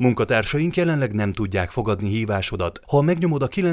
Munkatársaink jelenleg nem tudják fogadni hívásodat. Ha megnyomod a